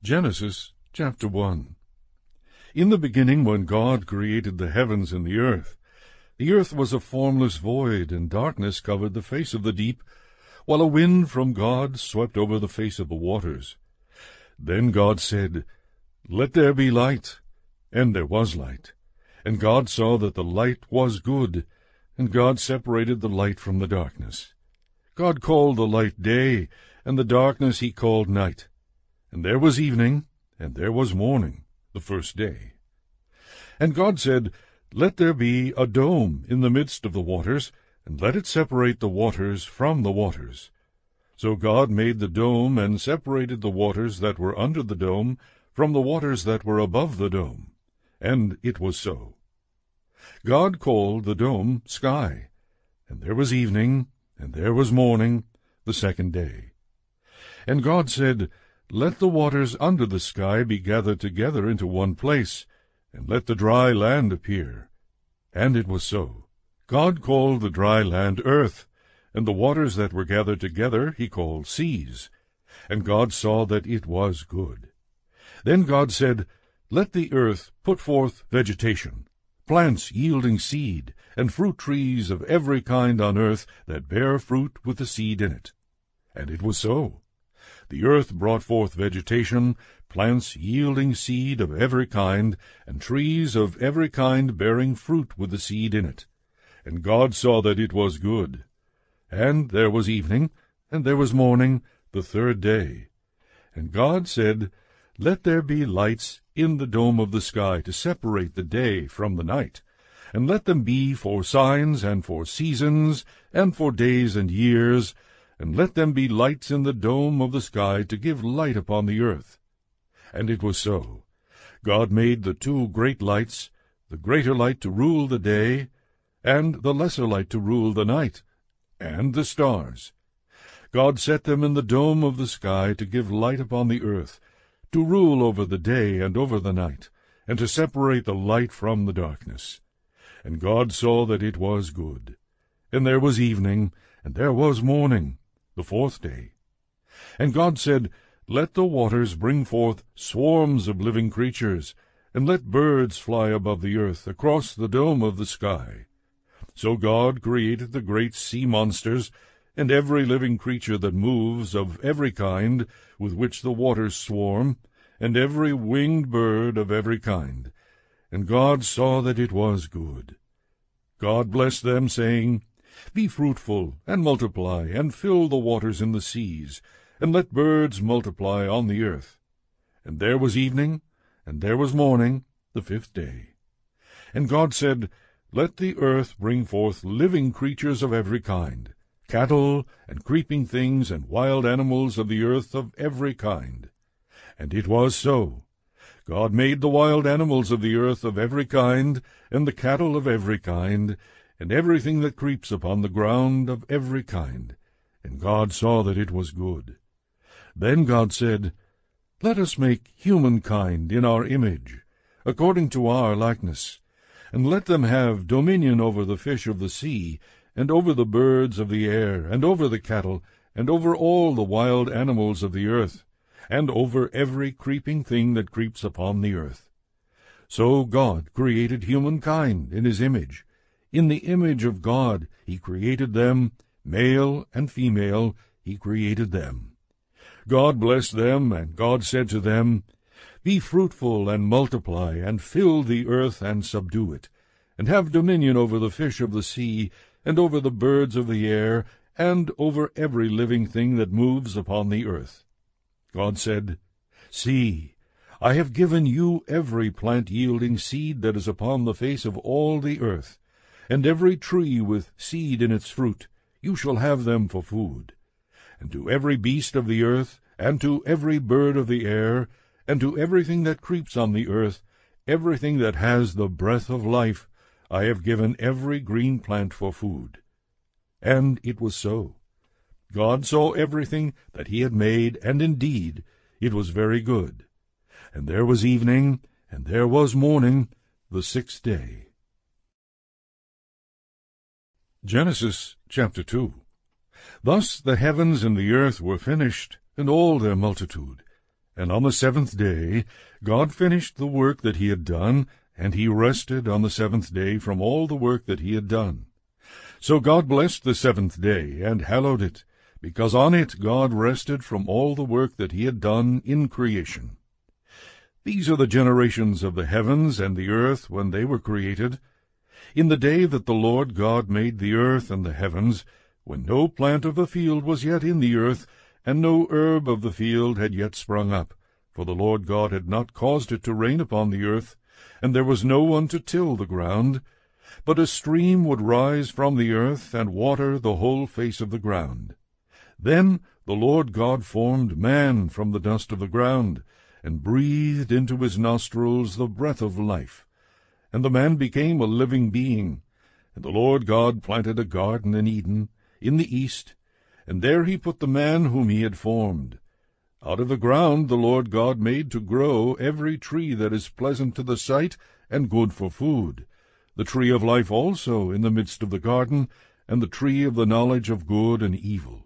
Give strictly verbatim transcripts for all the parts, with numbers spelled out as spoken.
Genesis chapter one. In the beginning, when God created the heavens and the earth, the earth was a formless void, and darkness covered the face of the deep, while a wind from God swept over the face of the waters. Then God said, "Let there be light," and there was light. And God saw that the light was good, and God separated the light from the darkness. God called the light day, and the darkness he called night. And there was evening, and there was morning, the first day. And God said, "Let there be a dome in the midst of the waters, and let it separate the waters from the waters." So God made the dome, and separated the waters that were under the dome from the waters that were above the dome. And it was so. God called the dome sky. And there was evening, and there was morning, the second day. And God said, "Let the waters under the sky be gathered together into one place, and let the dry land appear." And it was so. God called the dry land earth, and the waters that were gathered together he called seas. And God saw that it was good. Then God said, "Let the earth put forth vegetation, plants yielding seed, and fruit trees of every kind on earth that bear fruit with the seed in it." And it was so. The earth brought forth vegetation, plants yielding seed of every kind, and trees of every kind bearing fruit with the seed in it. And God saw that it was good. And there was evening, and there was morning, the third day. And God said, "Let there be lights in the dome of the sky to separate the day from the night, and let them be for signs and for seasons and for days and years, and let them be lights in the dome of the sky to give light upon the earth." And it was so. God made the two great lights, the greater light to rule the day, and the lesser light to rule the night, and the stars. God set them in the dome of the sky to give light upon the earth, to rule over the day and over the night, and to separate the light from the darkness. And God saw that it was good. And there was evening, and there was morning, the fourth day. And God said, "Let the waters bring forth swarms of living creatures, and let birds fly above the earth across the dome of the sky." So God created the great sea monsters, and every living creature that moves of every kind, with which the waters swarm, and every winged bird of every kind. And God saw that it was good. God blessed them, saying, "Be fruitful, and multiply, and fill the waters in the seas, and let birds multiply on the earth." And there was evening, and there was morning, the fifth day. And God said, "Let the earth bring forth living creatures of every kind, cattle, and creeping things, and wild animals of the earth of every kind." And it was so. God made the wild animals of the earth of every kind, and the cattle of every kind, and everything that creeps upon the ground of every kind. And God saw that it was good. Then God said, "Let us make humankind in our image, according to our likeness, and let them have dominion over the fish of the sea, and over the birds of the air, and over the cattle, and over all the wild animals of the earth, and over every creeping thing that creeps upon the earth." So God created humankind in his image. In the image of God he created them, male and female he created them. God blessed them, and God said to them, "Be fruitful and multiply, and fill the earth and subdue it, and have dominion over the fish of the sea, and over the birds of the air, and over every living thing that moves upon the earth." God said, "See, I have given you every plant yielding seed that is upon the face of all the earth, and every tree with seed in its fruit, you shall have them for food. And to every beast of the earth, and to every bird of the air, and to everything that creeps on the earth, everything that has the breath of life, I have given every green plant for food." And it was so. God saw everything that he had made, and indeed it was very good. And there was evening, and there was morning, the sixth day. Genesis chapter two. Thus the heavens and the earth were finished, and all their multitude. And on the seventh day God finished the work that he had done, and he rested on the seventh day from all the work that he had done. So God blessed the seventh day, and hallowed it, because on it God rested from all the work that he had done in creation. These are the generations of the heavens and the earth when they were created. In the day that the Lord God made the earth and the heavens, when no plant of the field was yet in the earth, and no herb of the field had yet sprung up, for the Lord God had not caused it to rain upon the earth, and there was no one to till the ground, but a stream would rise from the earth, and water the whole face of the ground. Then the Lord God formed man from the dust of the ground, and breathed into his nostrils the breath of life. And the man became a living being. And the Lord God planted a garden in Eden, in the east, and there he put the man whom he had formed. Out of the ground the Lord God made to grow every tree that is pleasant to the sight and good for food, the tree of life also in the midst of the garden, and the tree of the knowledge of good and evil.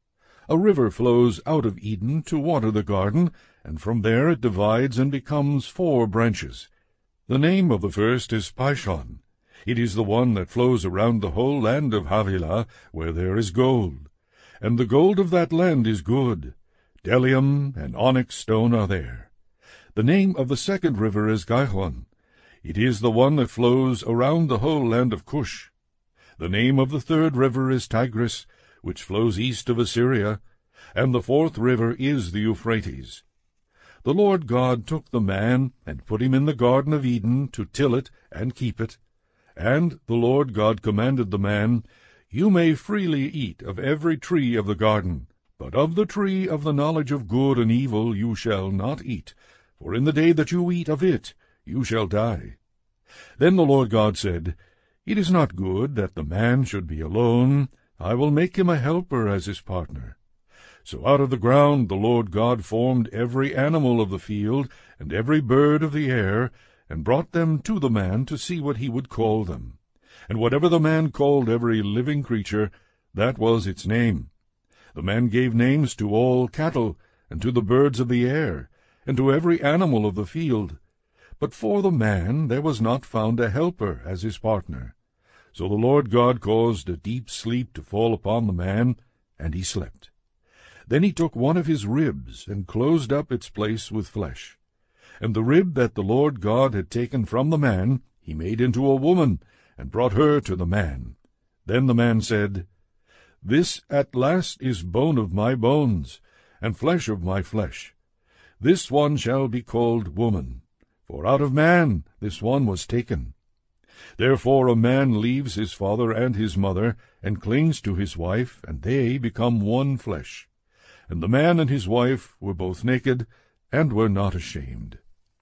A river flows out of Eden to water the garden, and from there it divides and becomes four branches. The name of the first is Pishon. It is the one that flows around the whole land of Havilah, where there is gold. And the gold of that land is good. Bdellium and onyx stone are there. The name of the second river is Gihon. It is the one that flows around the whole land of Cush. The name of the third river is Tigris, which flows east of Assyria, and the fourth river is the Euphrates. The Lord God took the man and put him in the Garden of Eden to till it and keep it. And the Lord God commanded the man, You may freely eat of every tree of the garden, but of the tree of the knowledge of good and evil you shall not eat, for in the day that you eat of it you shall die. Then the Lord God said, It is not good that the man should be alone. I will make him a helper as his partner. So out of the ground the Lord God formed every animal of the field, and every bird of the air, and brought them to the man to see what he would call them. And whatever the man called every living creature, that was its name. The man gave names to all cattle, and to the birds of the air, and to every animal of the field. But for the man there was not found a helper as his partner. So the Lord God caused a deep sleep to fall upon the man, and he slept. Then he took one of his ribs, and closed up its place with flesh. And the rib that the Lord God had taken from the man he made into a woman, and brought her to the man. Then the man said, This at last is bone of my bones, and flesh of my flesh. This one shall be called woman, for out of man this one was taken. Therefore a man leaves his father and his mother, and clings to his wife, and they become one flesh. And the man and his wife were both naked, and were not ashamed.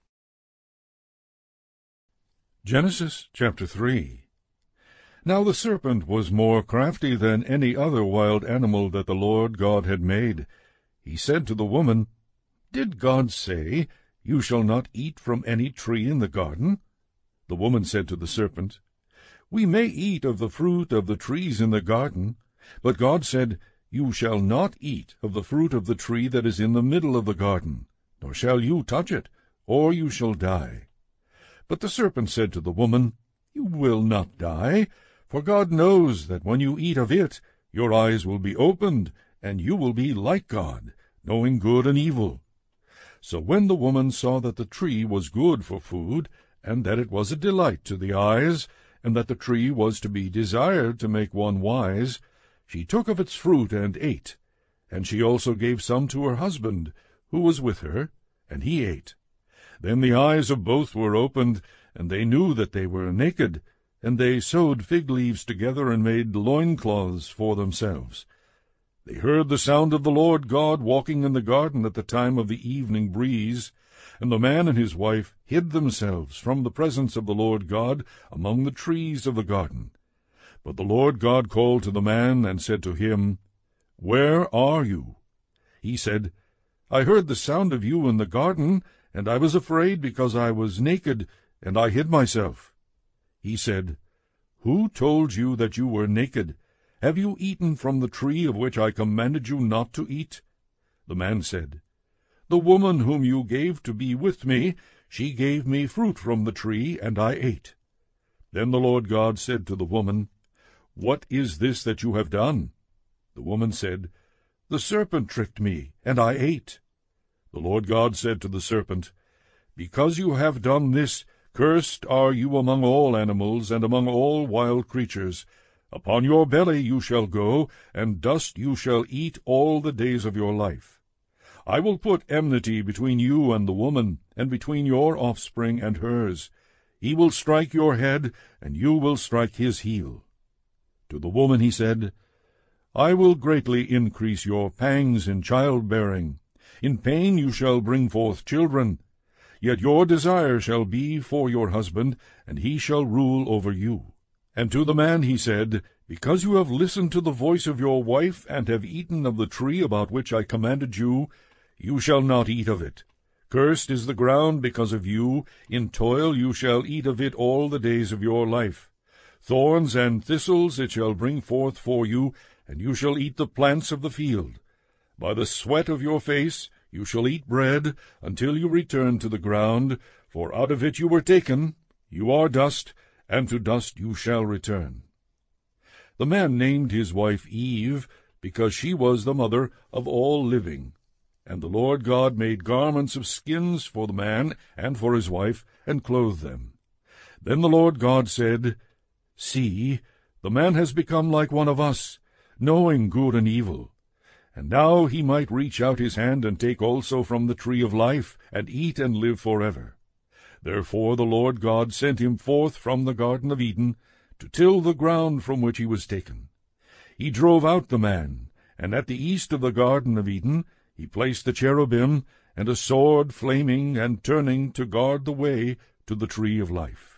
Genesis chapter three. Now the serpent was more crafty than any other wild animal that the Lord God had made. He said to the woman, Did God say, You shall not eat from any tree in the garden? The woman said to the serpent, We may eat of the fruit of the trees in the garden, but God said, You shall not eat of the fruit of the tree that is in the middle of the garden, nor shall you touch it, or you shall die. But the serpent said to the woman, You will not die, for God knows that when you eat of it, your eyes will be opened, and you will be like God, knowing good and evil. So when the woman saw that the tree was good for food, and that it was a delight to the eyes, and that the tree was to be desired to make one wise, she took of its fruit and ate. And she also gave some to her husband, who was with her, and he ate. Then the eyes of both were opened, and they knew that they were naked, and they sewed fig leaves together and made loincloths for themselves. They heard the sound of the Lord God walking in the garden at the time of the evening breeze, and the man and his wife hid themselves from the presence of the Lord God among the trees of the garden. But the Lord God called to the man and said to him, Where are you? He said, I heard the sound of you in the garden, and I was afraid because I was naked, and I hid myself. He said, Who told you that you were naked? Have you eaten from the tree of which I commanded you not to eat? The man said, The woman whom you gave to be with me, she gave me fruit from the tree, and I ate. Then the Lord God said to the woman, What is this that you have done? The woman said, The serpent tricked me, and I ate. The Lord God said to the serpent, Because you have done this, cursed are you among all animals, and among all wild creatures. Upon your belly you shall go, and dust you shall eat all the days of your life. I will put enmity between you and the woman, and between your offspring and hers. He will strike your head, and you will strike his heel. To the woman he said, I will greatly increase your pangs in childbearing. In pain you shall bring forth children. Yet your desire shall be for your husband, and he shall rule over you. And to the man he said, Because you have listened to the voice of your wife, and have eaten of the tree about which I commanded you, you shall not eat of it. Cursed is the ground because of you. In toil you shall eat of it all the days of your life. Thorns and thistles it shall bring forth for you, and you shall eat the plants of the field. By the sweat of your face you shall eat bread, until you return to the ground, for out of it you were taken. You are dust, and to dust you shall return. The man named his wife Eve, because she was the mother of all living. And the Lord God made garments of skins for the man and for his wife, and clothed them. Then the Lord God said, See, the man has become like one of us, knowing good and evil. And now he might reach out his hand and take also from the tree of life, and eat and live forever. Therefore the Lord God sent him forth from the Garden of Eden, to till the ground from which he was taken. He drove out the man, and at the east of the Garden of Eden he placed the cherubim, and a sword flaming and turning to guard the way to the tree of life.